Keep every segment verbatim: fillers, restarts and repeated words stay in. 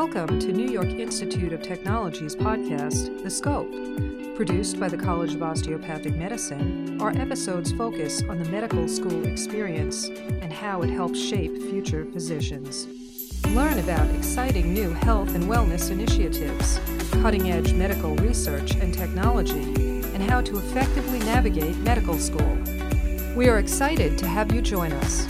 Welcome to New York Institute of Technology's podcast, The Scope. Produced by the College of Osteopathic Medicine, our episodes focus on the medical school experience and how it helps shape future physicians. Learn about exciting new health and wellness initiatives, cutting-edge medical research and technology, and how to effectively navigate medical school. We are excited to have you join us.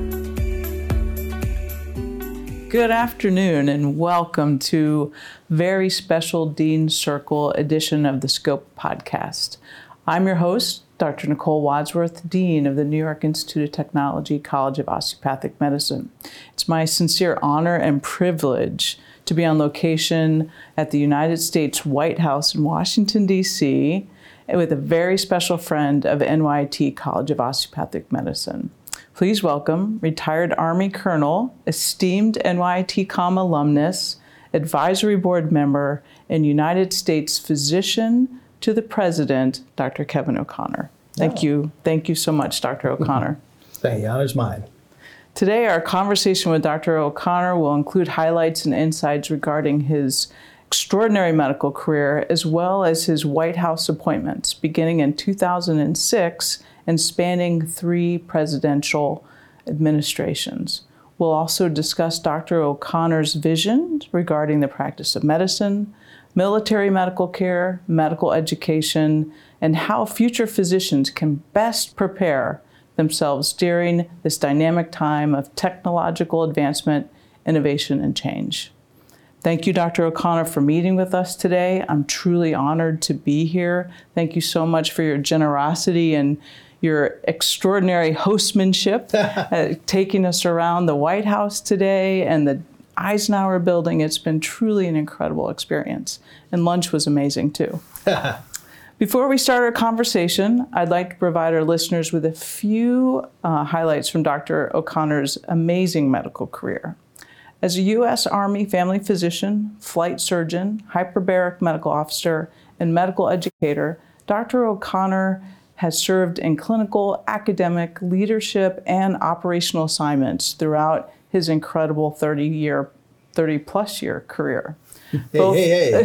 Good afternoon and welcome to a very special Dean Circle edition of the Scope podcast. I'm your host, Doctor Nicole Wadsworth, Dean of the New York Institute of Technology, College of Osteopathic Medicine. It's my sincere honor and privilege to be on location at the United States White House in Washington, D C with a very special friend of N Y T College of Osteopathic Medicine. Please welcome retired Army Colonel, esteemed N Y T Com alumnus, advisory board member, and United States physician to the President, Doctor Kevin O'Connor. Thank oh. you. Thank you so much, Doctor O'Connor. Thank you. Honor's mine. Today, our conversation with Doctor O'Connor will include highlights and insights regarding his extraordinary medical career, as well as his White House appointments, beginning in two thousand six and spanning three presidential administrations. We'll also discuss Doctor O'Connor's vision regarding the practice of medicine, military medical care, medical education, and how future physicians can best prepare themselves during this dynamic time of technological advancement, innovation, and change. Thank you, Doctor O'Connor, for meeting with us today. I'm truly honored to be here. Thank you so much for your generosity and your extraordinary hostmanship, uh, taking us around the White House today and the Eisenhower building. It's been truly an incredible experience. And lunch was amazing, too. Before we start our conversation, I'd like to provide our listeners with a few uh, highlights from Doctor O'Connor's amazing medical career. As a U S Army family physician, flight surgeon, hyperbaric medical officer, and medical educator, Doctor O'Connor has served in clinical, academic, leadership, and operational assignments throughout his incredible thirty-year, thirty-plus year career. Hey, Both, hey,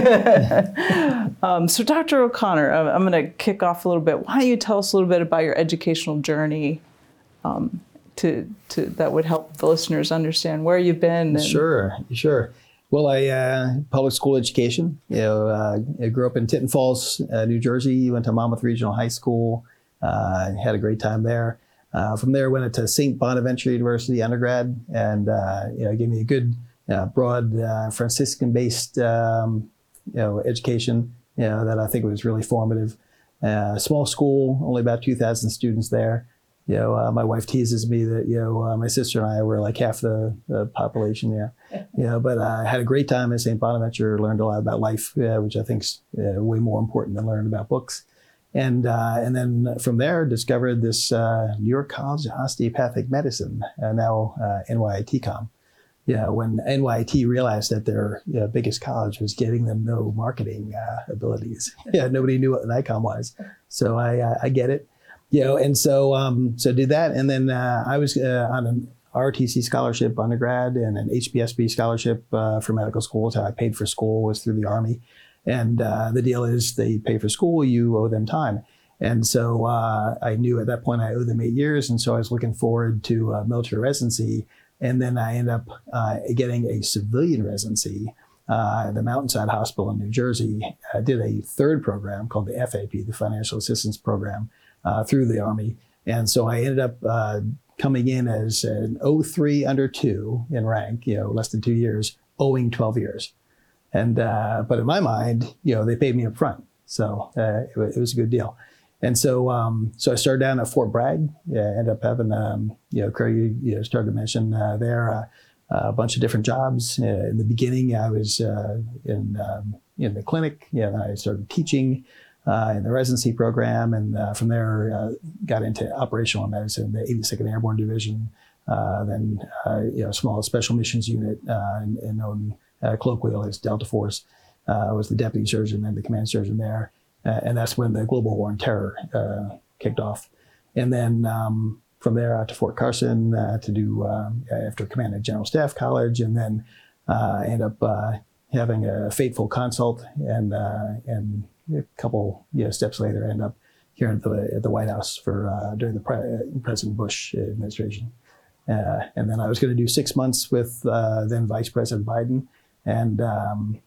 hey. um, so Doctor O'Connor, I'm going to kick off a little bit. Why don't you tell us a little bit about your educational journey um, to, to that would help the listeners understand where you've been? And sure, sure. Well, I uh, public school education. You know, uh, I grew up in Tinton Falls, uh, New Jersey. Went to Monmouth Regional High School. Uh, had a great time there. Uh, from there, went to Saint Bonaventure University undergrad, and uh, you know, gave me a good, uh, broad uh, Franciscan-based, um, you know, education. You know, that I think was really formative. Uh, small school, only about two thousand students there. You know, uh, my wife teases me that, you know, uh, my sister and I were like half the, the population, yeah. You know, but I uh, had a great time at Saint Bonaventure, learned a lot about life, uh, which I think is uh, way more important than learning about books. And uh, and then from there, discovered this uh, New York College of Osteopathic Medicine, uh, now uh, N Y T Com. Yeah, when N Y T realized that their you know, biggest college was getting them no marketing uh, abilities. Yeah, nobody knew what an ICOM was. So I, uh, I get it. You know, and so um, so did that, and then uh, I was uh, on an R T C scholarship undergrad and an H B S B scholarship uh, for medical school. So I paid for school was through the Army, and uh, the deal is they pay for school, you owe them time, and so uh, I knew at that point I owed them eight years, and so I was looking forward to uh, military residency, and then I ended up uh, getting a civilian residency. Uh, the Mountainside Hospital in New Jersey uh, did a third program called the F A P, the Financial Assistance Program. Uh, through the Army. And so I ended up uh, coming in as an oh three under two in rank, you know, less than two years, owing twelve years. And, uh, but in my mind, you know, they paid me up front. So uh, it, it was a good deal. And so, um, so I started down at Fort Bragg, yeah, ended up having, um, you know, Craig, you know, started to mention uh, there uh, a bunch of different jobs. Uh, in the beginning, I was uh, in, um, in the clinic, yeah, then I started teaching. Uh, in the residency program, and uh, from there uh, got into operational medicine, the eighty-second Airborne Division, uh, then uh, you know, small special missions unit, uh, and, and known uh, colloquially as Delta Force. Uh, I was the deputy surgeon and the command surgeon there, uh, and that's when the global war on terror uh, kicked off. And then um, from there out to Fort Carson uh, to do um, after command at General Staff College, and then uh, I ended up uh, having a fateful consult, and uh, and a couple you know, steps later, I ended up here at the, at the White House for uh, during the pre- President Bush administration. Uh, and then I was going to do six months with uh, then Vice President Biden, and um,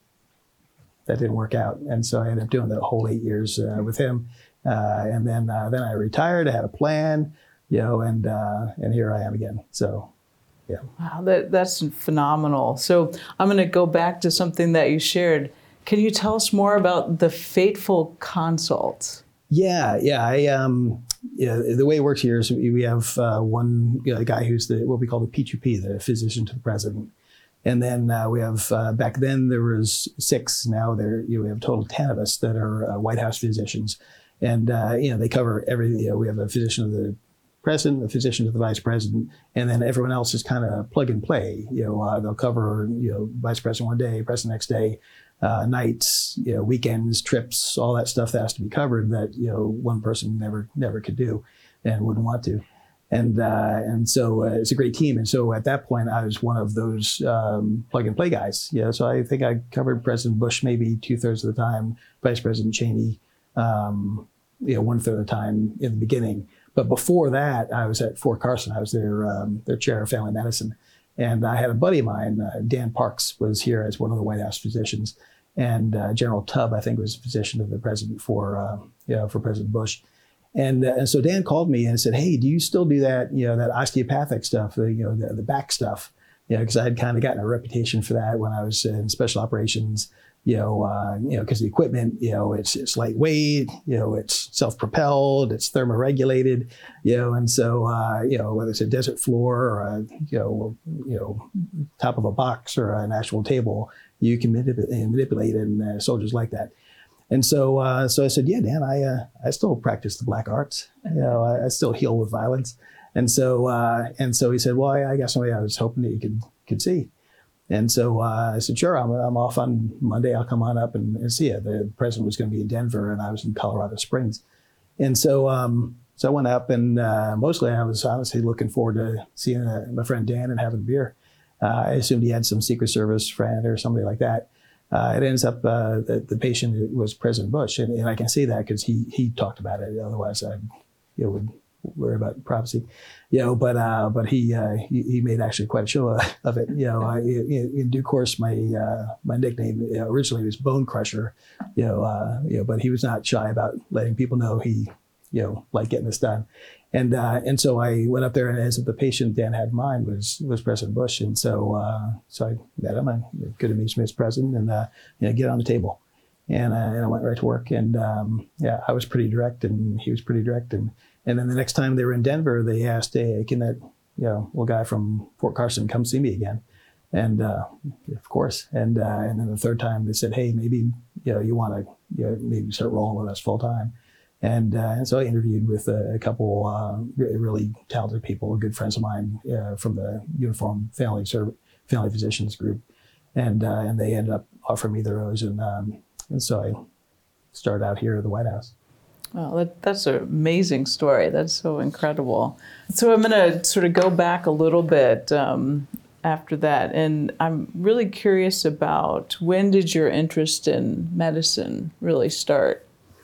that didn't work out. And so I ended up doing the whole eight years uh, with him. Uh, and then uh, then I retired. I had a plan, you know, and uh, and here I am again. So, yeah. Wow, that, that's phenomenal. So I'm going to go back to something that you shared. Can you tell us more about the fateful consult? Yeah, yeah. I um, yeah. The way it works here is we have uh, one you know, guy who's the what we call the P two P, the physician to the president, and then uh, we have uh, back then there was six. Now there you know, we have a total of ten of us that are uh, White House physicians, and uh, you know they cover every. You know, we have a physician of the president, a physician to the vice president, and then everyone else is kind of plug and play. You know, uh, they'll cover you know vice president one day, president next day. Uh, nights, you know, weekends, trips, all that stuff that has to be covered that, you know, one person never, never could do and wouldn't want to. And, uh, and so uh, it's a great team. And so at that point, I was one of those um, plug and play guys. Yeah. So I think I covered President Bush maybe two thirds of the time, Vice President Cheney, um, you know, one third of the time in the beginning. But before that, I was at Fort Carson. I was their, um, their chair of family medicine. And I had a buddy of mine, uh, Dan Parks, was here as one of the White House physicians. And uh, General Tubb, I think, was the physician of the president for, uh, you know, for President Bush. And, uh, and so Dan called me and said, "Hey, do you still do that, you know, that osteopathic stuff, uh, you know, the, the back stuff?" You know, because I had kind of gotten a reputation for that when I was in special operations. You know, uh, you know, because the equipment, you know, it's it's lightweight, you know, it's self-propelled, it's thermoregulated, you know, and so uh, you know, whether it's a desert floor or a you know, you know, top of a box or an actual table, you can manip- manipulate it, and uh, soldiers like that. And so, uh, so I said, "Yeah, Dan, I uh, I still practice the black arts. You know, I, I still heal with violence." And so, uh, and so he said, "Well, I, I got somebody I was hoping that you could could see." And so uh, I said, "Sure, I'm, I'm off on Monday. I'll come on up and, and see you." The president was going to be in Denver, and I was in Colorado Springs. And so, um, so I went up, and uh, mostly I was honestly looking forward to seeing uh, my friend Dan and having a beer. Uh, I assumed he had some Secret Service friend or somebody like that. Uh, it ends up uh, that the patient was President Bush, and, and I can say that because he he talked about it. Otherwise, I you know, would worry about privacy, you know. But uh, but he, uh, he he made actually quite a show of it. You know, I, in, in due course, my uh, my nickname you know, originally was Bone Crusher, you know, uh, you know. But he was not shy about letting people know he, you know, liked getting this done. And uh, and so I went up there, and as the patient Dan had in mind was was President Bush, and so uh, so I met him. I good to meet you, Mister President, and uh, you know, get on the table, and uh, and I went right to work. And um, yeah, I was pretty direct, and he was pretty direct. And and then the next time they were in Denver, they asked, "Hey, can that you know little guy from Fort Carson come see me again?" And uh, of course. And uh, and then the third time they said, "Hey, maybe you know you want to you know, maybe start rolling with us full time." And, uh, and so I interviewed with a, a couple uh, really talented people, good friends of mine uh, from the Uniform Family Serv- Family Physicians group, and uh, and they ended up offering me the rose, and um, and so I started out here at the White House. Well, that, that's an amazing story. That's so incredible. So I'm going to sort of go back a little bit um, after that, and I'm really curious about when did your interest in medicine really start?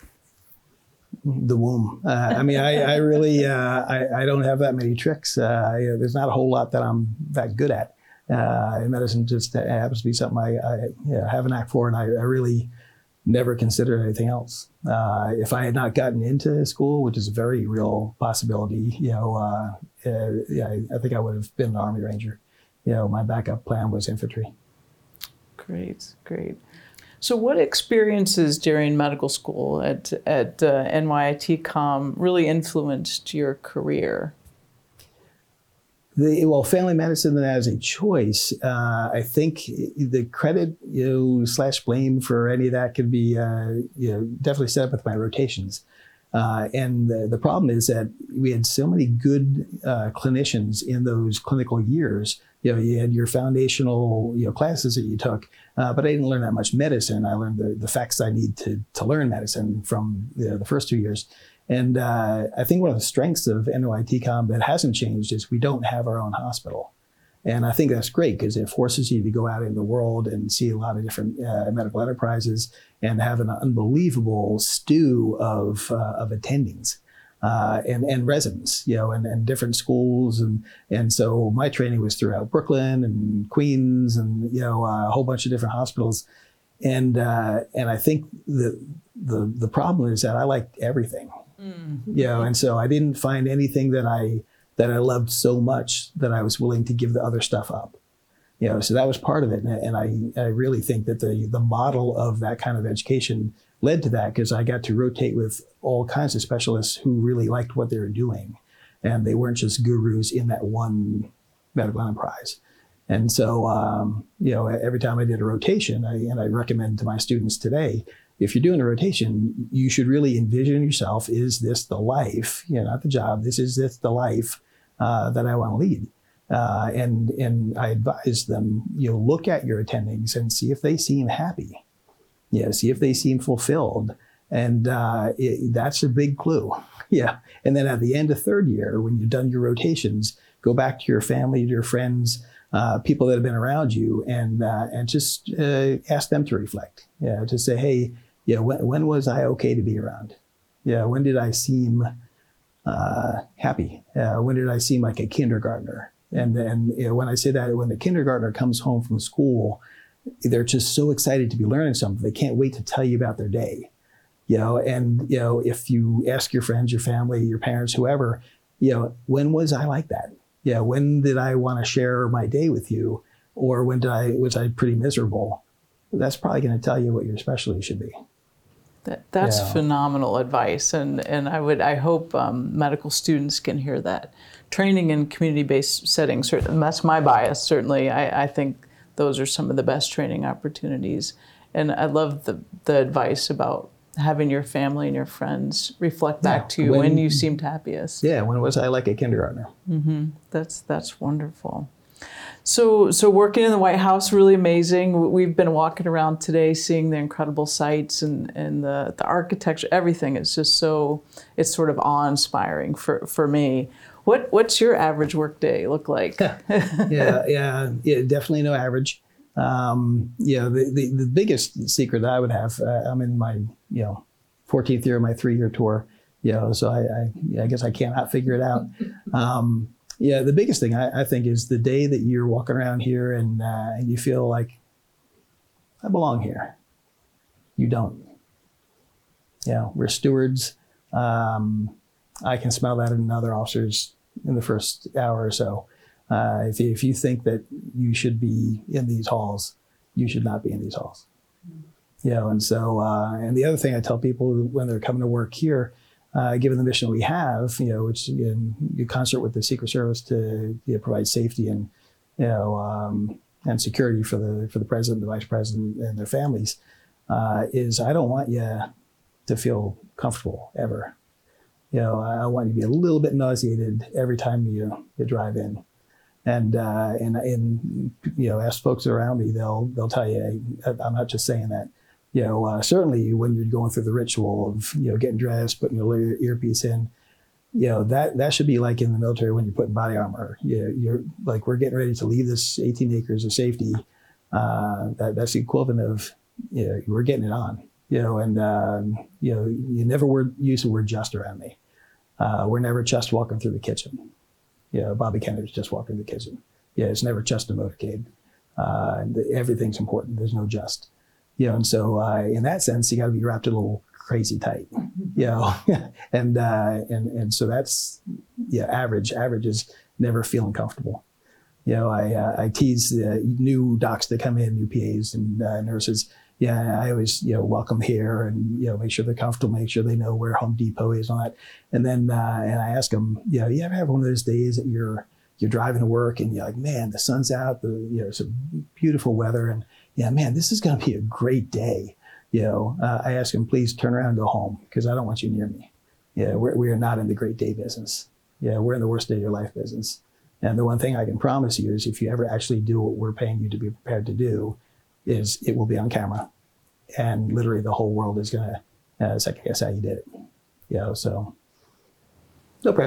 The womb. Uh, I mean, I, I really, uh, I, I don't have that many tricks. Uh, I, there's not a whole lot that I'm that good at. Uh, medicine just happens to be something I, I you know, have a knack for, and I, I really never considered anything else. Uh, if I had not gotten into school, which is a very real possibility, you know, uh, uh, yeah, I, I think I would have been an Army Ranger. You know, my backup plan was infantry. Great, great. So what experiences during medical school at, at uh, N Y I T COM really influenced your career? The, well, family medicine as a choice, uh, I think the credit you know, slash blame for any of that could be uh, you know, definitely set up with my rotations. Uh, and the, the problem is that we had so many good uh, clinicians in those clinical years. You know, you had your foundational, you know, classes that you took, uh, but I didn't learn that much medicine. I learned the, the facts I need to to learn medicine from you know, the first two years. And uh, I think one of the strengths of N Y T COM that hasn't changed is we don't have our own hospital. And I think that's great because it forces you to go out in the world and see a lot of different uh, medical enterprises and have an unbelievable stew of, uh, of attendings. Uh, and, and residents, you know, and, and different schools. And, and so my training was throughout Brooklyn and Queens and, you know, a whole bunch of different hospitals. And, uh, and I think the, the, the problem is that I liked everything, mm. you know, and so I didn't find anything that I, that I loved so much that I was willing to give the other stuff up. You know, so that was part of it. And, and I, I really think that the, the model of that kind of education led to that because I got to rotate with all kinds of specialists who really liked what they were doing. And they weren't just gurus in that one medical enterprise. And so, um, you know, every time I did a rotation, I, and I recommend to my students today, if you're doing a rotation, you should really envision yourself, is this the life, you know, not the job, this is this the life uh, that I want to lead. Uh, and, and I advise them, you know, look at your attendings and see if they seem happy. Yeah, see if they seem fulfilled. And uh, it, that's a big clue. Yeah. And then at the end of third year, when you've done your rotations, go back to your family, to your friends, uh, people that have been around you, and uh, and just uh, ask them to reflect. Yeah, to say, hey, yeah, when, when was I okay to be around? Yeah, when did I seem uh, happy? Uh, when did I seem like a kindergartner? And then you know, when I say that, when the kindergartner comes home from school, they're just so excited to be learning something. They can't wait to tell you about their day, you know, and, you know, if you ask your friends, your family, your parents, whoever, you know, when was I like that? Yeah. When did I want to share my day with you? Or when did I, was I pretty miserable? That's probably going to tell you what your specialty should be. That, that's yeah. phenomenal advice. And, and I would, I hope um, medical students can hear that. Training in community-based settings, and that's my bias, certainly. I, I think those are some of the best training opportunities. And I love the, the advice about having your family and your friends reflect back yeah, to you when, when you seemed happiest. Yeah, when was I like a kindergartner? Mm-hmm. That's that's wonderful. So so working in the White House, really amazing. We've been walking around today, seeing the incredible sights and, and the, the architecture, everything. It's just so, it's sort of awe-inspiring for, for me. What What's your average workday look like? yeah, yeah, yeah, definitely no average. Um, you know, the, the, the biggest secret that I would have, uh, I'm in my, you know, fourteenth year of my three-year tour, you know, so I, I, I guess I cannot figure it out. Um, yeah, the biggest thing I, I think is the day that you're walking around here and, uh, and you feel like, I belong here. You don't. Yeah, you know, we're stewards. Um, I can smell that in other officers in the first hour or so. Uh, if, you, if you think that you should be in these halls, you should not be in these halls. You know, and so, uh, and the other thing I tell people when they're coming to work here, uh, given the mission we have, you know, which in, in concert with the Secret Service to you know, provide safety and, you know, um, and security for the for the president, the vice president, and their families, uh, is I don't want you to feel comfortable ever. You know, I want you to be a little bit nauseated every time you you drive in, and uh, and and you know, ask folks around me, they'll they'll tell you I'm not just saying that. You know, uh, certainly when you're going through the ritual of you know getting dressed, putting your ear, earpiece in, you know that that should be like in the military when you're putting body armor. You, you're like we're getting ready to leave this eighteen acres of safety. Uh, that, that's the equivalent of you know we're getting it on. You know, and um, you know you never word, use the word just around me. Uh, we're never just walking through the kitchen. You know, Bobby Kennedy's just walking through the kitchen. Yeah, it's never just a motorcade. Uh, everything's important. There's no just. You know, and so uh, in that sense, you got to be wrapped a little crazy tight. You know, and uh, and and so that's yeah, average. Average is never feeling comfortable. You know, I uh, I tease uh, new docs that come in, new P As and uh, nurses. Yeah, I always, you know, welcome here and, you know, make sure they're comfortable, make sure they know where Home Depot is and all that. And then, uh, and I ask them, you know, you ever have one of those days that you're, you're driving to work and you're like, man, the sun's out, the, you know, some beautiful weather. And yeah, man, this is going to be a great day. You know, uh, I ask them, please turn around and go home because I don't want you near me. Yeah, we're, we are not in the great day business. Yeah, we're in the worst day of your life business. And the one thing I can promise you is if you ever actually do what we're paying you to be prepared to do, is it will be on camera. And literally the whole world is going to uh, second guess how you did it. You know, so no pressure.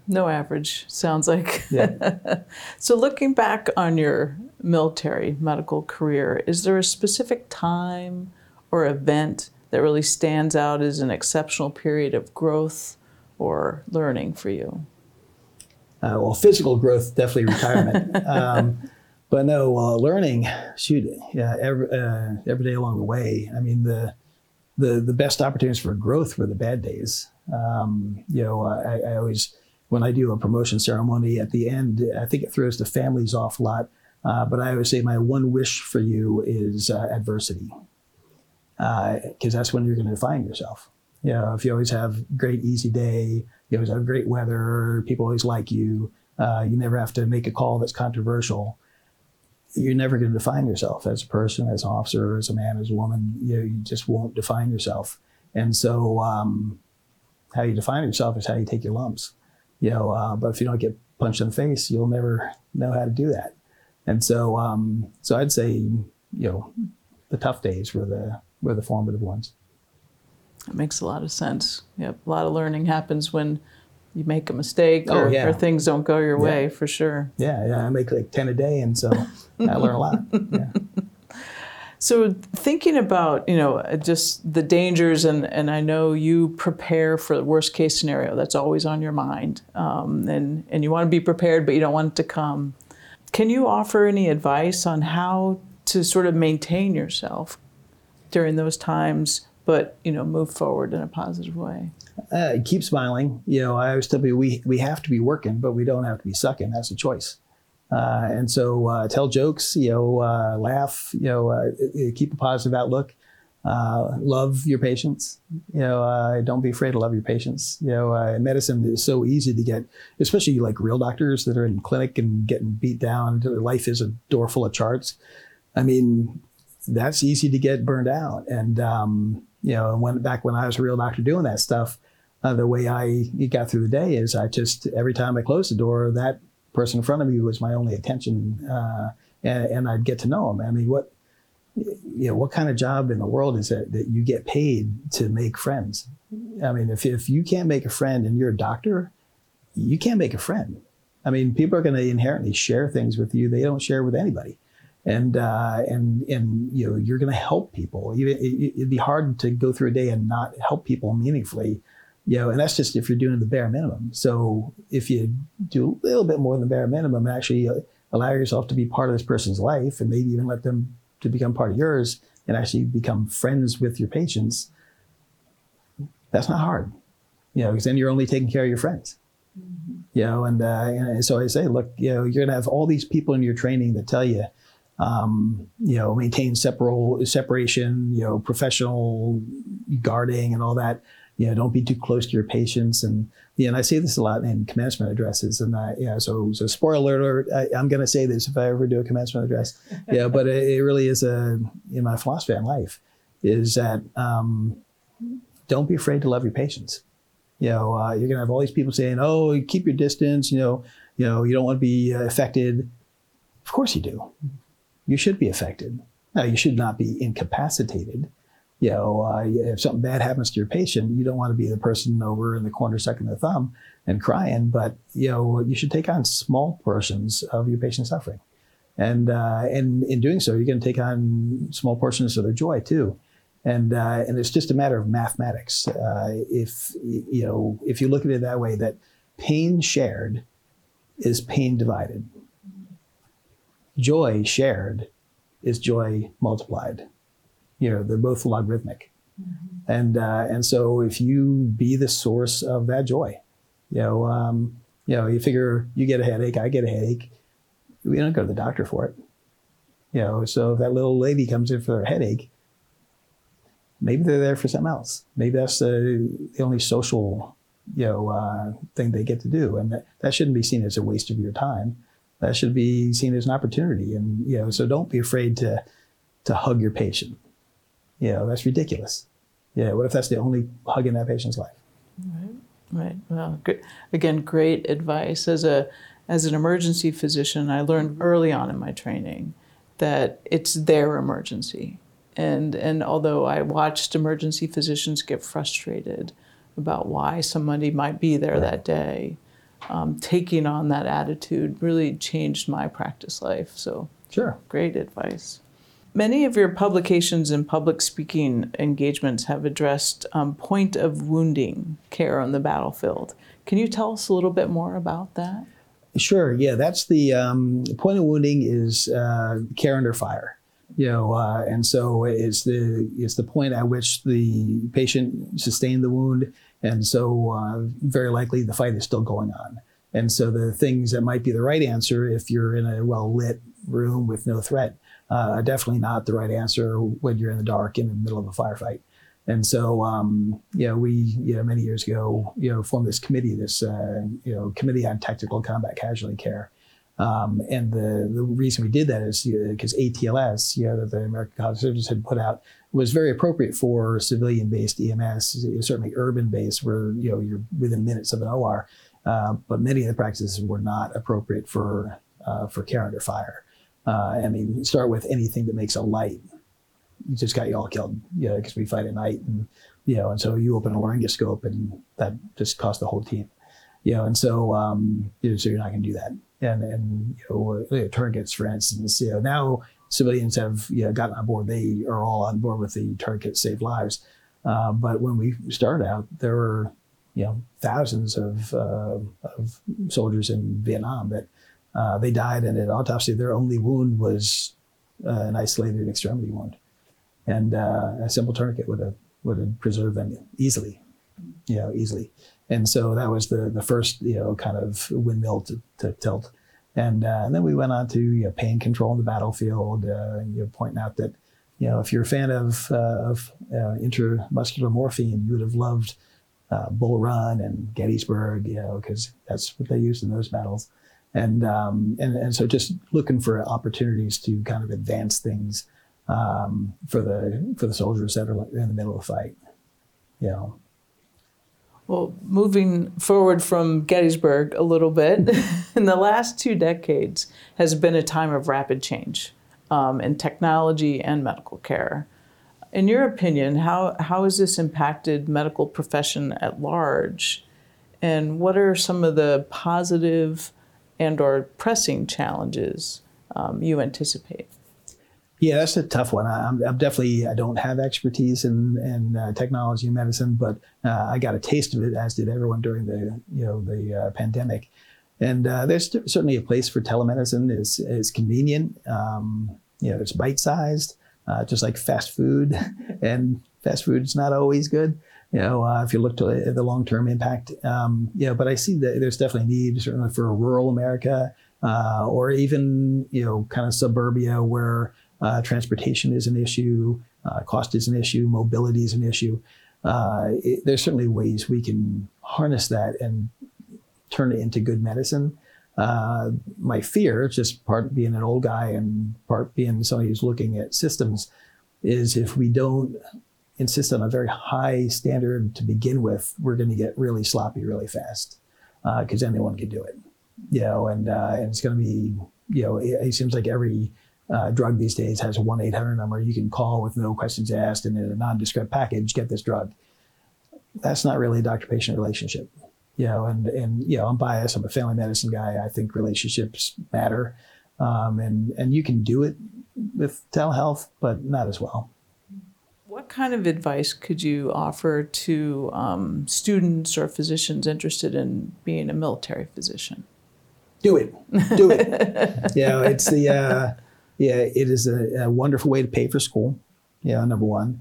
No average, sounds like. Yeah. So looking back on your military medical career, is there a specific time or event that really stands out as an exceptional period of growth or learning for you? Uh, well, physical growth, definitely retirement. um, but no, uh, learning, shoot, yeah, every, uh, every day along the way. I mean, the the the best opportunities for growth were the bad days. Um, you know, I, I always, when I do a promotion ceremony at the end, I think it throws the families off a lot. Uh, but I always say my one wish for you is uh, adversity, because uh, that's when you're going to define yourself. You know, if you always have great, easy day, you always have great weather, people always like you, uh, you never have to make a call that's controversial, you're never going to define yourself as a person, as an officer, as a man, as a woman. You know, you just won't define yourself. And so um, how you define yourself is how you take your lumps. You know, uh, but if you don't get punched in the face, you'll never know how to do that. And so, um, so I'd say, you know, the tough days were the were the formative ones. That makes a lot of sense. Yep, a lot of learning happens when you make a mistake or, oh, yeah. or things don't go your yeah. way, for sure. Yeah, yeah, I make like ten a day, and so I learn a lot. Yeah. So thinking about, you know, just the dangers, and, and I know you prepare for the worst case scenario. That's always on your mind. Um, and, and you want to be prepared, but you don't want it to come. Can you offer any advice on how to sort of maintain yourself during those times, but, you know, move forward in a positive way? Uh, keep smiling. You know, I always tell people we, we have to be working, but we don't have to be sucking. That's a choice. Uh, and so uh, tell jokes, you know, uh, laugh, you know, uh, keep a positive outlook. Uh, love your patients. You know, uh, don't be afraid to love your patients. You know, uh, medicine is so easy to get, especially like real doctors that are in clinic and getting beat down. Their life is a door full of charts. I mean, that's easy to get burned out. And, um, you know, when back when I was a real doctor doing that stuff, uh, the way I got through the day is I just, every time I closed the door, that person in front of me was my only attention, uh, and, and I'd get to know them. I mean, what, you know, what kind of job in the world is it that you get paid to make friends? I mean, if, if you can't make a friend and you're a doctor, you can't make a friend. I mean, people are going to inherently share things with you they don't share with anybody. And, uh, and, and, you know, you're going to help people. You, it, it'd be hard to go through a day and not help people meaningfully, you know, and that's just if you're doing the bare minimum. So if you do a little bit more than the bare minimum, actually allow yourself to be part of this person's life and maybe even let them to become part of yours and actually become friends with your patients, that's not hard, you know, because then you're only taking care of your friends. Mm-hmm. You know, and, uh, and so I say, look, you know, you're going to have all these people in your training that tell you, um, you know, maintain separ- separation, you know, professional guarding and all that. You know, don't be too close to your patients. And, yeah, and I say this a lot in commencement addresses. And, I, you know, so, so spoiler alert, I, I'm going to say this if I ever do a commencement address. Yeah, but it, it really is a, in my philosophy on life, is that um, don't be afraid to love your patients. You know, uh, you're going to have all these people saying, oh, keep your distance, you know, you know, you don't want to be uh, affected. Of course you do. You should be affected. Now, you should not be incapacitated. You know, uh, if something bad happens to your patient, you don't want to be the person over in the corner sucking their thumb and crying, but, you know, you should take on small portions of your patient's suffering. And, uh, and in doing so, you're going to take on small portions of their joy too. And, uh, and it's just a matter of mathematics. Uh, if, you know, if you look at it that way, that pain shared is pain divided. Joy shared is joy multiplied. You know, they're both logarithmic. Mm-hmm. And, uh, and so if you be the source of that joy, you know, um, you know, you figure you get a headache, I get a headache. We don't go to the doctor for it. You know, so if that little lady comes in for a headache, maybe they're there for something else. Maybe that's the, the only social, you know, uh, thing they get to do. And that, that shouldn't be seen as a waste of your time. That should be seen as an opportunity. And, you know, so don't be afraid to, to hug your patient. You know, that's ridiculous. Yeah. What if that's the only hug in that patient's life? Right. Right. Well, good. Again, great advice. As a, as an emergency physician, I learned early on in my training that it's their emergency. And, and although I watched emergency physicians get frustrated about why somebody might be there that day, um, taking on that attitude really changed my practice life. So Sure. Great advice. Many of your publications and public speaking engagements have addressed um, point of wounding care on the battlefield. Can you tell us a little bit more about that? Sure. Yeah, that's the um, point of wounding is uh, care under fire. You know, uh, and so it's the it's the point at which the patient sustained the wound, and so uh, very likely the fight is still going on. And so the things that might be the right answer if you're in a well-lit room with no threat uh, are definitely not the right answer when you're in the dark in the middle of a firefight. And so, um, you know, we, you know, many years ago, you know, formed this committee, this, uh, you know, Committee on Tactical Combat Casualty Care. Um, and the, the reason we did that is because you know, A T L S, you know, that the American College of Surgeons had put out was very appropriate for civilian-based E M S, certainly urban-based, where, you know, you're within minutes of an O R. Uh, but many of the practices were not appropriate for uh, for care under fire. Uh, I mean, start with anything that makes a light. You just got you all killed, you know, because we fight at night, and you know, and so you open a laryngoscope, and that just cost the whole team, you know, and so um, you know, so you're not going to do that. And and you know, uh, tourniquets, for instance, you know, now civilians have you know gotten on board. They are all on board with the tourniquet save lives. Uh, but when we started out, there were you know thousands of uh, of soldiers in Vietnam that uh, they died, and at autopsy, their only wound was uh, an isolated extremity wound. And uh, a simple tourniquet would have would have preserved them easily, you know, easily. And so that was the the first, you know, kind of windmill to, to tilt. And, uh, and then we went on to you know, pain control on the battlefield, uh, you know, pointing out that, you know, if you're a fan of uh, of uh, intramuscular morphine, you would have loved uh, Bull Run and Gettysburg, you know, because that's what they used in those battles. And um, and and so just looking for opportunities to kind of advance things. Um, for the for the soldiers that are in the middle of the fight, you know. Well, moving forward from Gettysburg a little bit, in the last two decades has been a time of rapid change um, in technology and medical care. In your opinion, how how has this impacted medical profession at large, and what are some of the positive and or pressing challenges um, you anticipate? Yeah, that's a tough one. I'm, I'm definitely, I don't have expertise in, in uh, technology and medicine, but uh, I got a taste of it, as did everyone during the, you know, the uh, pandemic. And uh, there's certainly a place for telemedicine. It's, it's convenient. Um, you know, it's bite-sized, uh, just like fast food. And fast food is not always good, you know, uh, if you look to the long-term impact. Um, you know, but I see that there's definitely need, certainly for rural America, uh, or even, you know, kind of suburbia where Uh, transportation is an issue, uh, cost is an issue, mobility is an issue. Uh, it, there's certainly ways we can harness that and turn it into good medicine. Uh, my fear, just part being an old guy and part being somebody who's looking at systems, is if we don't insist on a very high standard to begin with, we're going to get really sloppy really fast, because uh, anyone can do it. You know, and, uh, and it's going to be, you know, it, it seems like every Uh, drug these days has a one eight hundred number you can call with no questions asked, and in a nondescript package, get this drug. That's not really a doctor-patient relationship. You know, and, and, you know, I'm biased. I'm a family medicine guy. I think relationships matter. Um, and, and you can do it with telehealth, but not as well. What kind of advice could you offer to um, students or physicians interested in being a military physician? Do it. Do it. You know, it's the... Uh, Yeah, it is a, a wonderful way to pay for school, you know, number one.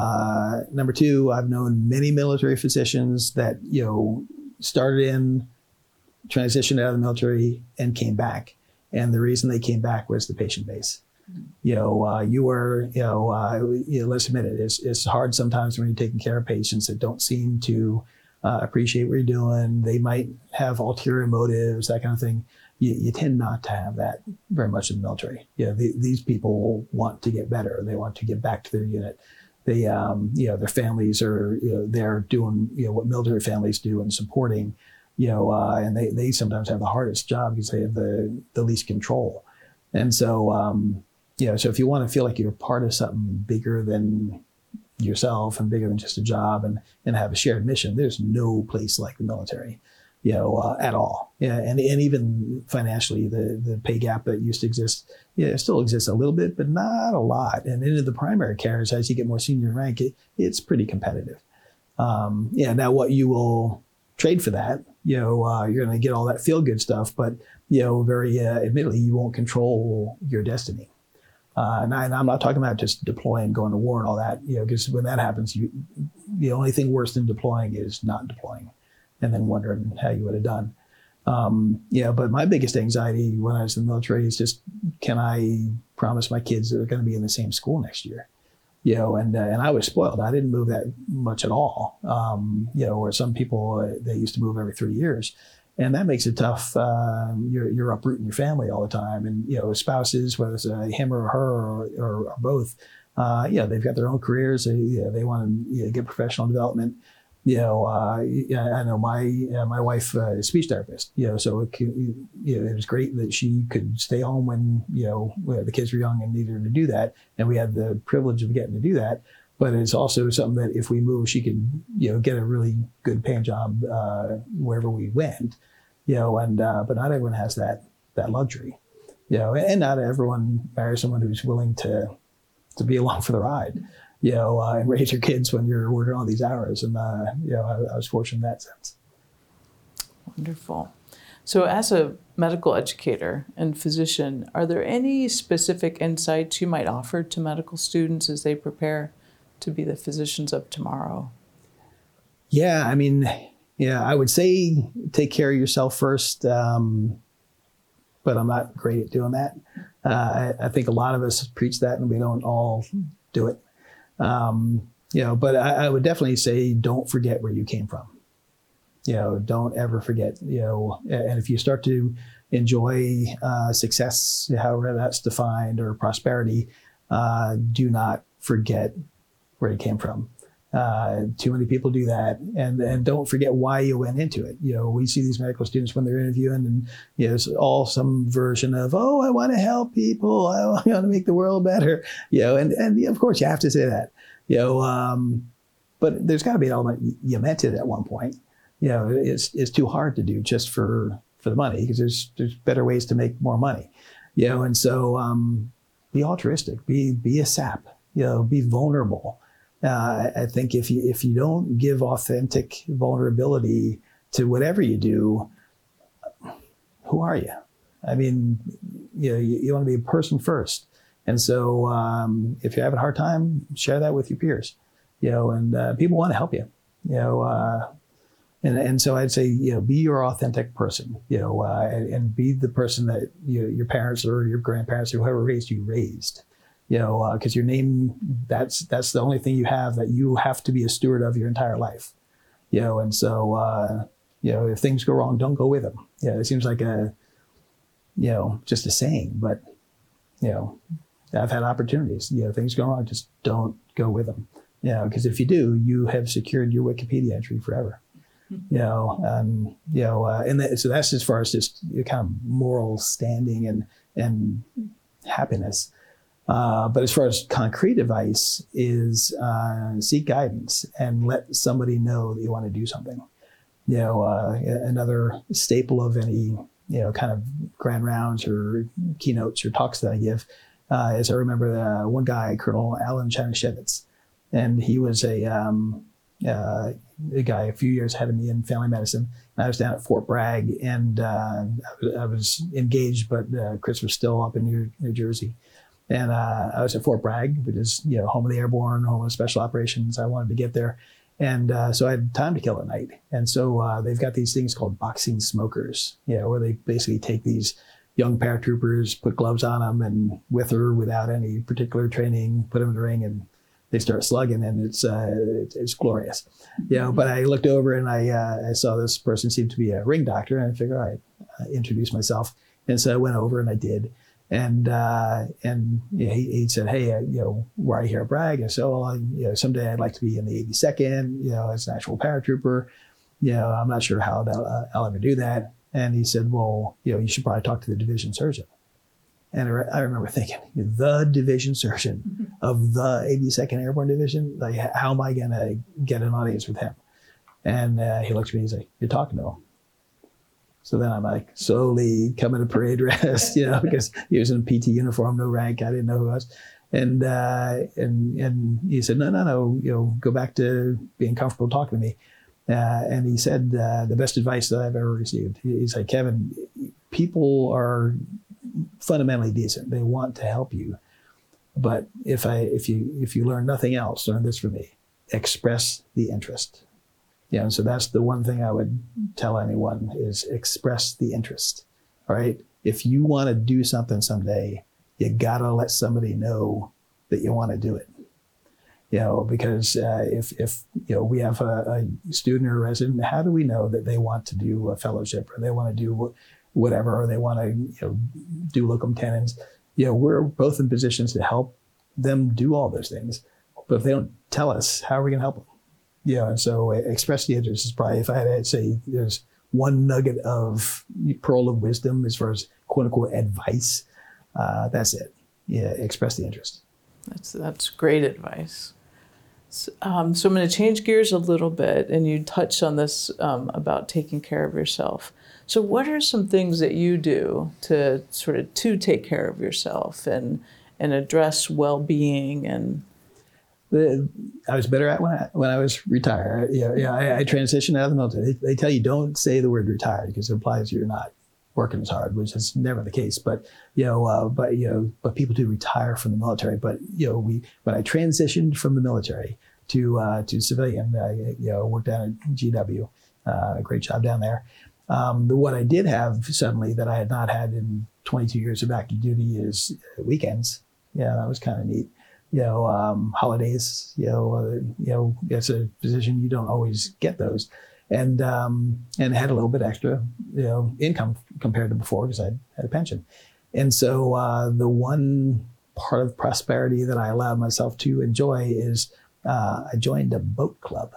Uh, number two, I've known many military physicians that, you know, started in, transitioned out of the military, and came back. And the reason they came back was the patient base. You know, uh, you were, you know, uh, you know, let's admit it, it's, it's hard sometimes when you're taking care of patients that don't seem to uh, appreciate what you're doing. They might have ulterior motives, that kind of thing. You, you tend not to have that very much in the military. You know, the, these people want to get better. They want to get back to their unit. They, um, you know, their families are, you know, they're doing, you know, what military families do and supporting, you know, uh, and they, they sometimes have the hardest job because they have the, the least control. And so, um, you know, so if you want to feel like you're part of something bigger than yourself and bigger than just a job and, and have a shared mission, there's no place like the military. you know, uh, at all. Yeah, and and even financially, the the pay gap that used to exist, yeah, it still exists a little bit, but not a lot. And into the primary cares, as you get more senior rank, it, it's pretty competitive. Um, yeah, now what you will trade for that, you know, uh, you're going to get all that feel good stuff, but you know, very uh, admittedly, you won't control your destiny. Uh, and, I, and I'm not talking about just deploying, going to war and all that, you know, because when that happens, you, the only thing worse than deploying is not deploying and then wondering how you would have done. Um, yeah, but my biggest anxiety when I was in the military is just, can I promise my kids that they're going to be in the same school next year? You know, and uh, and I was spoiled. I didn't move that much at all. Um, you know, where some people, uh, they used to move every three years. And that makes it tough. Uh, you're, you're uprooting your family all the time. And, you know, spouses, whether it's a him or her or, or, or both, uh, you know, they've got their own careers. They, you know, they want to you know, get professional development. You know, uh, I know my uh, my wife uh, is a speech therapist, you know, so it, you know, it was great that she could stay home when, you know, the kids were young and needed her to do that. And we had the privilege of getting to do that. But it's also something that if we move, she could, you know, get a really good paying job uh, wherever we went, you know, and uh, but not everyone has that that luxury, you know, and not everyone marries someone who's willing to to be along for the ride. You know, uh, and raise your kids when you're working all these hours. And, uh, you know, I, I was fortunate in that sense. Wonderful. So as a medical educator and physician, are there any specific insights you might offer to medical students as they prepare to be the physicians of tomorrow? Yeah, I mean, yeah, I would say take care of yourself first, um, but I'm not great at doing that. Uh, I, I think a lot of us preach that and we don't all do it. Um, you know, but I, I would definitely say don't forget where you came from. You know, don't ever forget, you know, and if you start to enjoy uh, success, however that's defined, or prosperity, uh, do not forget where you came from. Uh, too many people do that, and and don't forget why you went into it. You know, we see these medical students when they're interviewing, and you know, it's all some version of, oh, I want to help people, I want to make the world better. You know, and and of course you have to say that. You know, um, but there's got to be an element you meant it at one point. You know, it's it's too hard to do just for for the money, because there's there's better ways to make more money. You know, and so um, be altruistic, be be a sap. You know, be vulnerable. Uh, I think if you if you don't give authentic vulnerability to whatever you do, who are you? I mean, you know, you, you want to be a person first, and so um, if you're having a hard time, share that with your peers. You know, and uh, people want to help you. You know, uh, and and so I'd say, you know, be your authentic person. You know, uh, and, and be the person that you know, your parents or your grandparents or whoever raised you raised. You know, because uh, your name, that's that's the only thing you have that you have to be a steward of your entire life. You know, and so, uh, you know, if things go wrong, don't go with them. Yeah, it seems like a, you know, just a saying, but, you know, I've had opportunities. You know, things go wrong, just don't go with them. You know, because if you do, you have secured your Wikipedia entry forever. You know, um, you know, uh, and that, so that's as far as just your kind of moral standing and and happiness. Uh, but as far as concrete advice is uh, seek guidance and let somebody know that you want to do something. You know, uh, another staple of any, you know, kind of grand rounds or keynotes or talks that I give uh, is I remember uh, one guy, Colonel Alan Chanishevitz, and he was a, um, uh, a guy a few years ahead of me in family medicine. And I was down at Fort Bragg, and uh, I was engaged, but uh, Chris was still up in New, New Jersey. And uh, I was at Fort Bragg, which is, you know, home of the airborne, home of special operations. I wanted to get there. And uh, so I had time to kill at night. And so uh, they've got these things called boxing smokers, you know, where they basically take these young paratroopers, put gloves on them, and with or without any particular training, put them in the ring, and they start slugging, and it's uh, it's glorious. You know, but I looked over and I uh, I saw this person seemed to be a ring doctor, and I figured, all right, uh, introduce myself. And so I went over and I did. And uh, and you know, he, he said, hey, uh, you know, why are you here at Bragg? I said, well, I, you know, someday I'd like to be in the eighty-second, you know, as an actual paratrooper. You know, I'm not sure how that, uh, I'll ever do that. And he said, well, you know, you should probably talk to the division surgeon. And I, re- I remember thinking, the division surgeon of the eighty-second Airborne Division, like, how am I going to get an audience with him? And uh, he looked at me and he's like, you're talking to him. So then I'm like slowly coming to parade dress, you know, because he was in a P T uniform, no rank. I didn't know who I was. And, uh, and, and he said, no, no, no, you know, go back to being comfortable talking to me. Uh, and he said, uh, the best advice that I've ever received. He's like, Kevin, people are fundamentally decent. They want to help you. But if I, if you, if you learn nothing else, learn this from me, express the interest. Yeah. And so that's the one thing I would tell anyone is express the interest. All right. If you want to do something someday, you gotta let somebody know that you want to do it. You know, because uh, if, if, you know, we have a, a student or a resident, how do we know that they want to do a fellowship or they want to do whatever, or they want to, you know, do locum tenens? You know, we're both in positions to help them do all those things. But if they don't tell us, how are we going to help them? You know, and so express the interest is probably, if I had to say there's one nugget of pearl of wisdom as far as quote unquote advice, uh, that's it. Yeah, express the interest. That's, that's great advice. So, um, so I'm going to change gears a little bit, and you touched on this um, about taking care of yourself. So what are some things that you do to sort of to take care of yourself and and address well-being? And the, I was better at when I, when I was retired. Yeah, yeah. I, I transitioned out of the military. They, they tell you don't say the word retired because it implies you're not working as hard, which is never the case. But you know, uh, but you know, but people do retire from the military. But you know, we when I transitioned from the military to uh, to civilian, uh, you know, worked down at G W, uh, a great job down there. Um, the, what I did have suddenly that I had not had in twenty-two years of active duty is weekends. Yeah, that was kind of neat. You know, um, holidays. You know, uh, you know, as a physician, you don't always get those, and um, and had a little bit extra, you know, income compared to before because I had a pension, and so uh, the one part of prosperity that I allowed myself to enjoy is uh, I joined a boat club.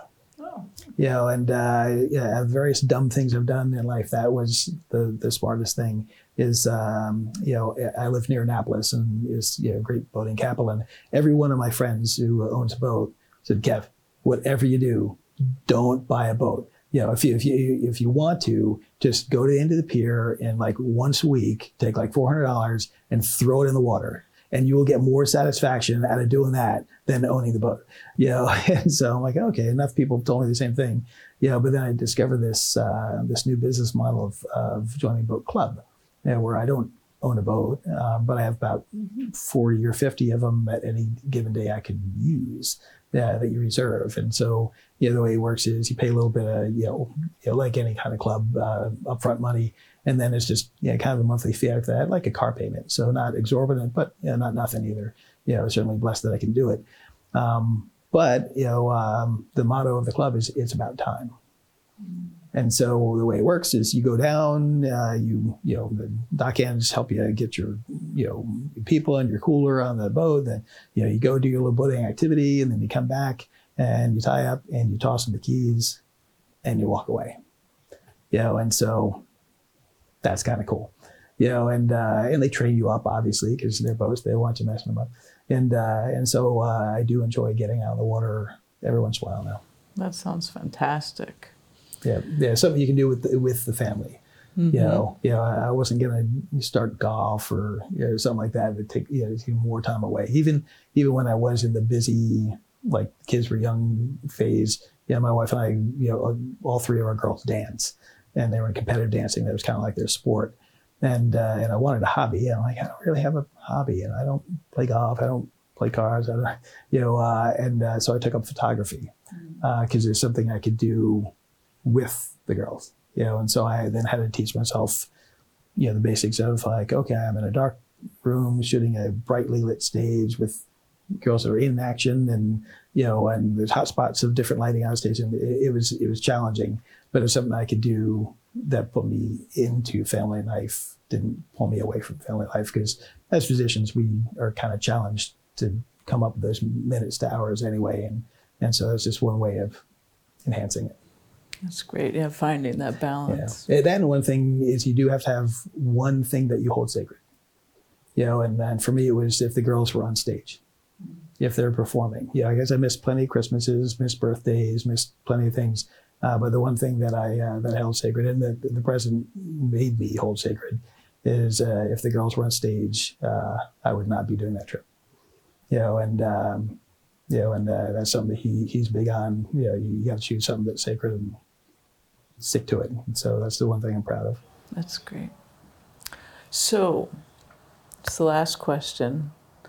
You know, and uh, yeah, various dumb things I've done in life. That was the the smartest thing. Is um, you know, I live near Annapolis, and is you know, great boating capital. And every one of my friends who owns a boat said, "Kev, whatever you do, don't buy a boat. You know, if you if you if you want to, just go to the end of the pier and like once a week, take like four hundred dollars and throw it in the water." And you will get more satisfaction out of doing that than owning the boat, you know. And so I'm like, okay, enough people have told me the same thing, you know. But then I discovered this uh, this new business model of, of joining a boat club, you know, where I don't own a boat, uh, but I have about forty or fifty of them at any given day I could use uh, that you reserve. And so, you know, the way it works is you pay a little bit of, you know, you know like any kind of club, uh, upfront money. And then it's just, you know, kind of a monthly fee after that, like a car payment. So not exorbitant, but you know, not nothing either. You know, certainly blessed that I can do it. Um, but, you know, um, the motto of the club is it's about time. And so the way it works is you go down, uh, you, you know, the dockhands help you get your, you know, people and your cooler on the boat. Then, you know, you go do your little boating activity and then you come back and you tie up and you toss them the keys and you walk away. You know, and so that's kind of cool, you know, and uh, and they train you up, obviously, because they're boats. They want you messing them up. And uh, and so uh, I do enjoy getting out of the water every once in a while now. That sounds fantastic. Yeah, yeah, something you can do with the, with the family. Mm-hmm. You know, you know, I wasn't going to start golf or you know, something like that. It would take you know, more time away. Even even when I was in the busy, like kids were young phase, you know, my wife and I, you know, all three of our girls dance. And they were in competitive dancing. That was kind of like their sport. And uh, and I wanted a hobby. And I'm like, I don't really have a hobby. And I don't play golf. I don't play cards. I don't, you know, uh, and uh, so I took up photography because uh, there's something I could do with the girls, you know. And so I then had to teach myself, you know, the basics of like, okay, I'm in a dark room shooting a brightly lit stage with girls that are in action and, you know, and there's hot spots of different lighting on stage. And it, it was, it was challenging. But it's something I could do that put me into family life, didn't pull me away from family life, because as physicians, we are kind of challenged to come up with those minutes to hours anyway. And, and so that's just one way of enhancing it. That's great. Yeah, finding that balance. Yeah. Then one thing is you do have to have one thing that you hold sacred. You know, and, and for me, it was if the girls were on stage, if they're performing. Yeah, I guess I missed plenty of Christmases, missed birthdays, missed plenty of things. Uh, but the one thing that I uh, that I held sacred, and that the president made me hold sacred, is uh, if the girls were on stage, uh, I would not be doing that trip. You know, and um, you know, and uh, that's something that he he's big on. You know, you, you got to choose something that's sacred and stick to it. And so that's the one thing I'm proud of. That's great. So, it's the last question.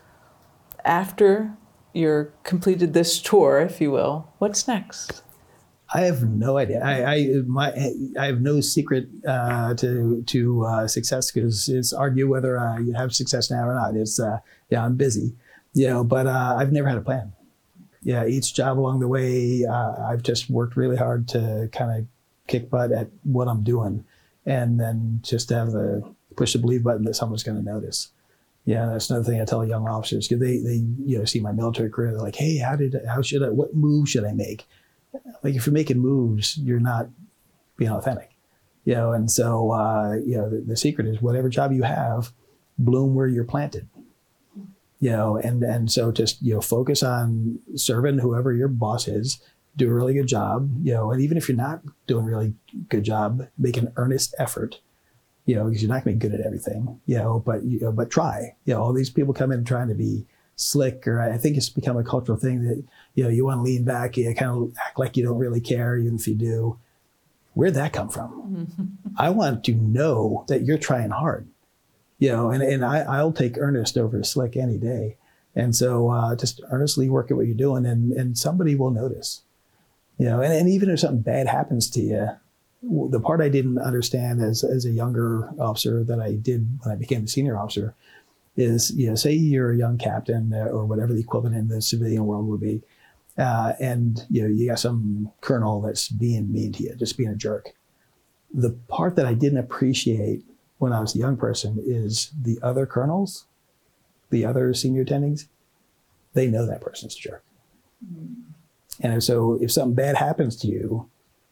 After you're completed this tour, if you will, what's next? I have no idea. I I, my, I have no secret uh, to to uh, success, because it's argue whether I have success now or not. It's uh, yeah, I'm busy, you know, but uh, I've never had a plan. Yeah, each job along the way, uh, I've just worked really hard to kind of kick butt at what I'm doing, and then just have the push the believe button that someone's going to notice. Yeah, that's another thing I tell young officers, because they they you know see my military career. They're like, hey, how did how should I what move should I make? Like, if you're making moves, you're not being authentic, you know. And so, uh, you know, the, the secret is whatever job you have, bloom where you're planted, you know. And and so just you know focus on serving whoever your boss is, do a really good job, you know. And even if you're not doing a really good job, make an earnest effort, you know, because you're not going to be good at everything, you know. But you know, but try, you know. All these people come in trying to be slick, or I think it's become a cultural thing that, you know, you want to lean back, you kind of act like you don't really care, even if you do. Where'd that come from? I want to know that you're trying hard, you know, and, and I, I'll take earnest over slick any day. And so uh, just earnestly work at what you're doing, and, and somebody will notice, you know. And, and even if something bad happens to you, the part I didn't understand as, as a younger officer that I did when I became a senior officer is, you know, say you're a young captain or whatever the equivalent in the civilian world would be, uh, and, you know, you got some colonel that's being mean to you, just being a jerk. The part that I didn't appreciate when I was a young person is the other colonels, the other senior attendings, they know that person's a jerk. Mm. And so if something bad happens to you,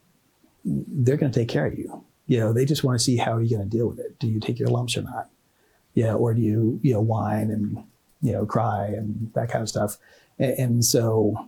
they're going to take care of you. You know, they just want to see how you're going to deal with it. Do you take your lumps or not? Yeah, or do you, you know, whine and, you know, cry and that kind of stuff. And, and so,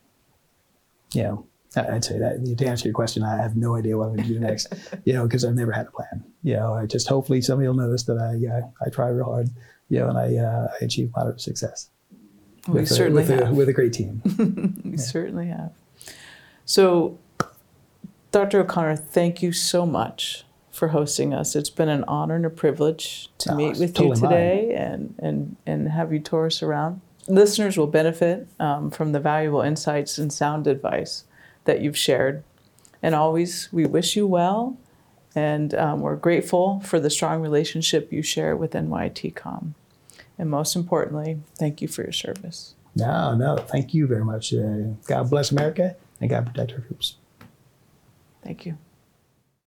you know, I'd say that to answer your question, I have no idea what I'm going to do next, you know, because I've never had a plan. You know, I just hopefully somebody will notice that I uh, I try real hard, you know, and I uh, I achieve moderate success. We with certainly a, with have. A, with a great team. we yeah. certainly have. So, Doctor O'Connor, thank you so much for hosting us. It's been an honor and a privilege to oh, meet with totally you today and, and, and have you tour us around. Listeners will benefit um, from the valuable insights and sound advice that you've shared. And always, we wish you well, and um, we're grateful for the strong relationship you share with N Y T COM. And most importantly, thank you for your service. No, no, thank you very much. Uh, God bless America, and God protect our troops. Thank you.